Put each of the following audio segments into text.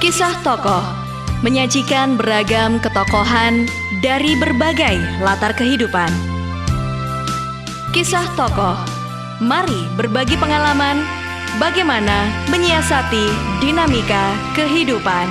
Kisah tokoh menyajikan beragam ketokohan dari berbagai latar kehidupan. Kisah tokoh, mari berbagi pengalaman bagaimana menyiasati dinamika kehidupan.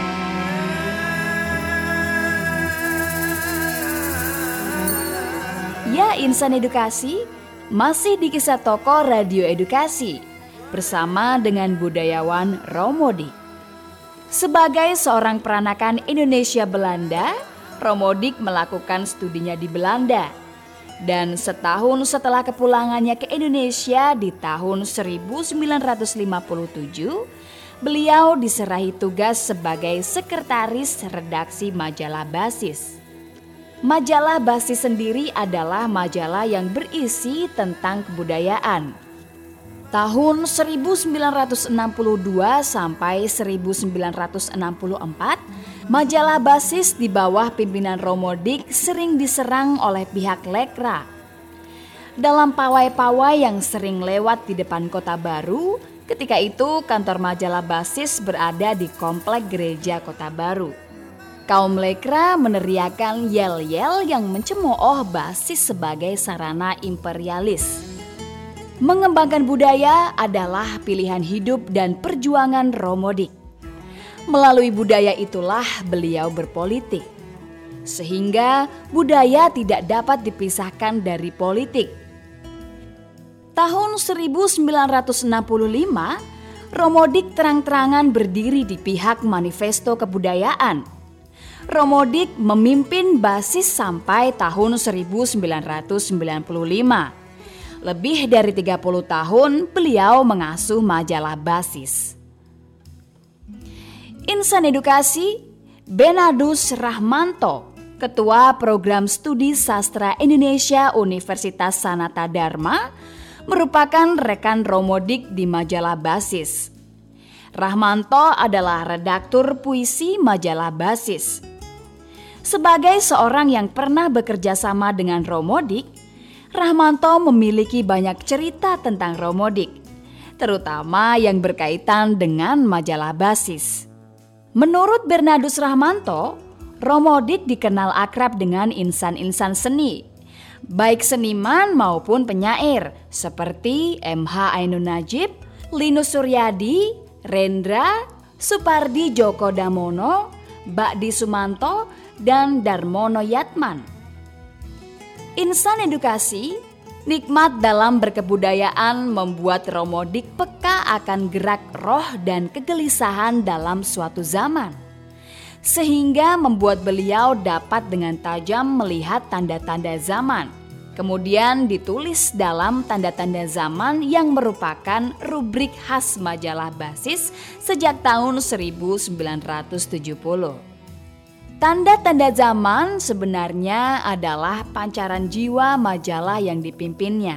Ya, insan edukasi, masih di Kisah Tokoh Radio Edukasi bersama dengan budayawan Romo Dik. Sebagai seorang peranakan Indonesia Belanda, Romo Dik melakukan studinya di Belanda. Dan setahun setelah kepulangannya ke Indonesia di tahun 1957, beliau diserahi tugas sebagai sekretaris redaksi majalah Basis. Majalah Basis sendiri adalah majalah yang berisi tentang kebudayaan. Tahun 1962 sampai 1964, majalah Basis di bawah pimpinan Romo Dik sering diserang oleh pihak Lekra. Dalam pawai-pawai yang sering lewat di depan Kota Baru, ketika itu kantor majalah Basis berada di komplek gereja Kota Baru. Kaum Lekra meneriakan yel-yel yang mencemooh Basis sebagai sarana imperialis. Mengembangkan budaya adalah pilihan hidup dan perjuangan Romo Dik. Melalui budaya itulah beliau berpolitik. Sehingga budaya tidak dapat dipisahkan dari politik. Tahun 1965, Romo Dik terang-terangan berdiri di pihak Manifesto Kebudayaan. Romo Dik memimpin Basis sampai tahun 1995. Lebih dari 30 tahun beliau mengasuh majalah Basis. Insan edukasi, Benadus Rahmanto, Ketua Program Studi Sastra Indonesia Universitas Sanata Dharma, merupakan rekan Romo Dik di majalah Basis. Rahmanto adalah redaktur puisi majalah Basis. Sebagai seorang yang pernah bekerja sama dengan Romo Dik, Rahmanto memiliki banyak cerita tentang Romo Dik, terutama yang berkaitan dengan majalah Basis. Menurut Bernardus Rahmanto, Romo Dik dikenal akrab dengan insan-insan seni, baik seniman maupun penyair seperti M.H. Ainun Najib, Linus Suryadi, Rendra, Supardi Djoko Damono, Bakdi Sumanto, dan Darmono Yatman. Insan edukasi, nikmat dalam berkebudayaan membuat Romo Dik peka akan gerak roh dan kegelisahan dalam suatu zaman, sehingga membuat beliau dapat dengan tajam melihat tanda-tanda zaman. Kemudian ditulis dalam tanda-tanda zaman yang merupakan rubrik khas majalah Basis sejak tahun 1970. Tanda-tanda zaman sebenarnya adalah pancaran jiwa majalah yang dipimpinnya.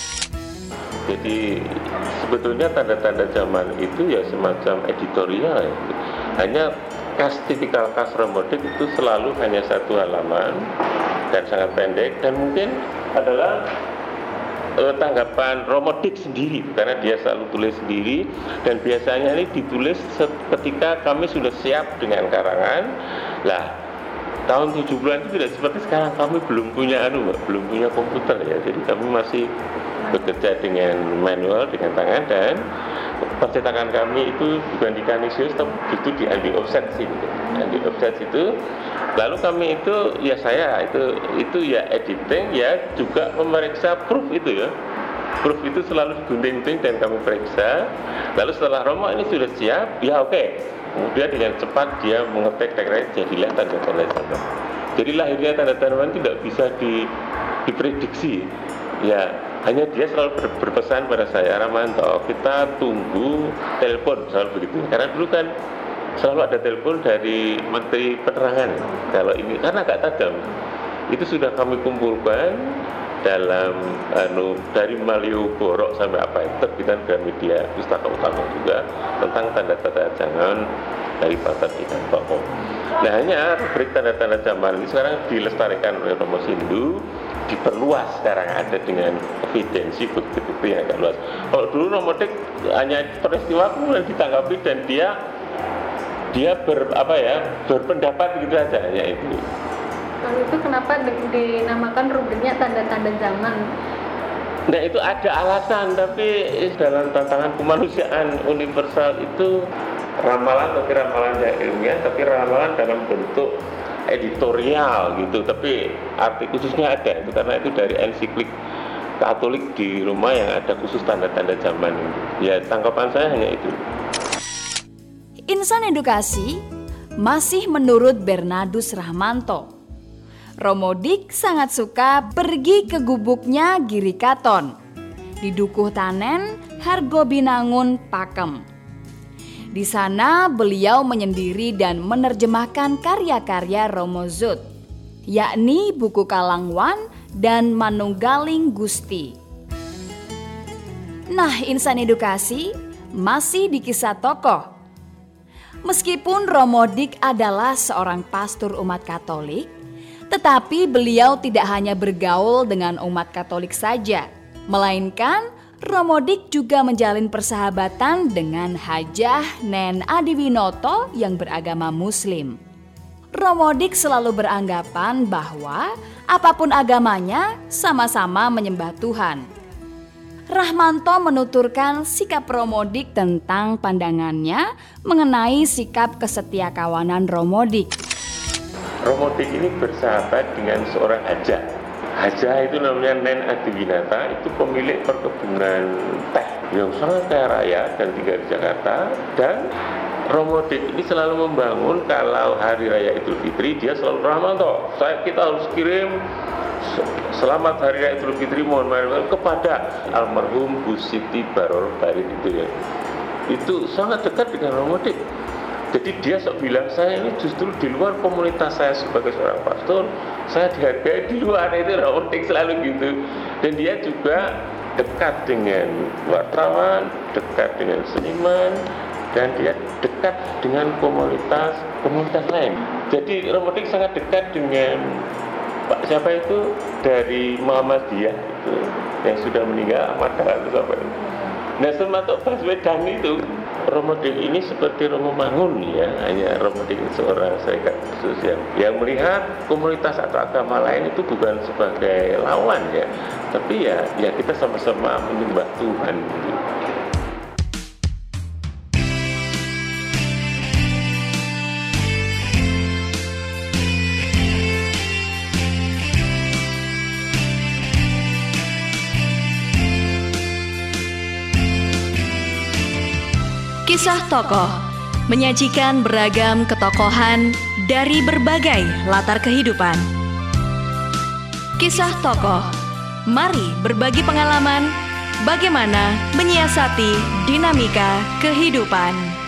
Jadi sebetulnya tanda-tanda zaman itu ya semacam editorial ya. Hanya tipikal khas Romo Dik itu selalu hanya satu halaman dan sangat pendek, dan mungkin adalah tanggapan Romo Dik sendiri karena dia selalu tulis sendiri, dan biasanya ini ditulis ketika kami sudah siap dengan karangan. Lah, tahun 70-an itu tidak seperti sekarang, kami belum punya belum punya komputer ya. Jadi kami masih bekerja dengan manual, dengan tangan, dan percetakan kami itu bukan di Canisius tapi itu di Andi Offset sini. Andi Offset itu, lalu kami itu ya saya itu ya editing ya juga memeriksa proof itu ya. Proof itu selalu digunting-gunting dan kami periksa. Lalu setelah Romo ini sudah siap, ya oke. Kemudian dengan cepat dia mengetik teks, jadilah tanda-tanda zaman. Jadi lahirnya tanda-tanda zaman tidak bisa diprediksi. Ya, hanya dia selalu berpesan pada saya, Rahmanto, kita tunggu telepon, selalu begitu. Karena dulu kan selalu ada telepon dari Menteri Penerangan. Kalau ini karena agak tajam, itu sudah kami kumpulkan dalam dari Malioboro sampai apa itu terbitan Gramedia Pustaka Utama juga tentang tanda-tanda zaman dari pasar ikan tokoh. Nah, hanya rubrik tanda-tanda zaman ini sekarang dilestarikan oleh Romo Sindu, diperluas sekarang ada dengan evidensi bukti-bukti yang agak luas. Kalau dulu Romo Dik hanya peristiwa kemudian ditanggapi dan dia dia berpendapat gitu aja, ya itu. Kalau itu kenapa dinamakan rubriknya tanda-tanda zaman? Nah itu ada alasan, tapi dalam tantangan kemanusiaan universal itu ramalan, tapi ramalan yang ilmiah, tapi ramalan dalam bentuk editorial gitu, tapi arti khususnya ada itu karena itu dari ensiklik Katolik di Roma yang ada khusus tanda-tanda zaman itu. Ya tanggapan saya hanya itu. Insan edukasi masih menurut Bernardus Rahmanto. Romo Dik sangat suka pergi ke gubuknya Giri Katon di Dukuh Tanen, Hargo Binangun, Pakem. Di sana beliau menyendiri dan menerjemahkan karya-karya Romo Zut, yakni buku Kalangwan dan Manunggaling Gusti. Nah, insan edukasi masih di kisah tokoh. Meskipun Romo Dik adalah seorang pastor umat Katolik, tetapi beliau tidak hanya bergaul dengan umat Katolik saja, melainkan Romo Dik juga menjalin persahabatan dengan Hajah Nen Adiwinoto yang beragama Muslim. Romo Dik selalu beranggapan bahwa apapun agamanya sama-sama menyembah Tuhan. Rahmanto menuturkan sikap Romo Dik tentang pandangannya mengenai sikap kesetiakawanan Romo Dik. Romo Dik ini bersahabat dengan seorang hajah. Hajah itu namanya Nen Adiwinata, itu pemilik perkebunan teh yang sangat kaya raya dan tinggal di Jakarta. Dan Romo Dik ini selalu membangun kalau hari raya Idul Fitri dia selalu Rahmanto, kita harus kirim selamat hari raya Idul Fitri mohon maaf kepada almarhum Bu Siti Baror Barit itu ya. Itu sangat dekat dengan Romo Dik. Jadi dia bilang saya ini justru di luar komunitas saya sebagai seorang pastor, saya dihargai di luar itu. Romo Dik selalu gitu. Dan dia juga dekat dengan wartawan, dekat dengan seniman, dan dia dekat dengan komunitas lain. Jadi Romo Dik sangat dekat dengan Pak siapa itu dari Muhammadiyah itu yang sudah meninggal Ahmad Dahlan itu sampai. Nah termasuk Baswedan itu Romo Dik ini seperti Romo Mangun ya, hanya Romo Dik seorang serikat khusus yang melihat komunitas atau agama lain itu bukan sebagai lawan ya, tapi ya kita sama-sama menyembah Tuhan gitu. Kisah Tokoh menyajikan beragam ketokohan dari berbagai latar kehidupan. Kisah Tokoh, mari berbagi pengalaman bagaimana menyiasati dinamika kehidupan.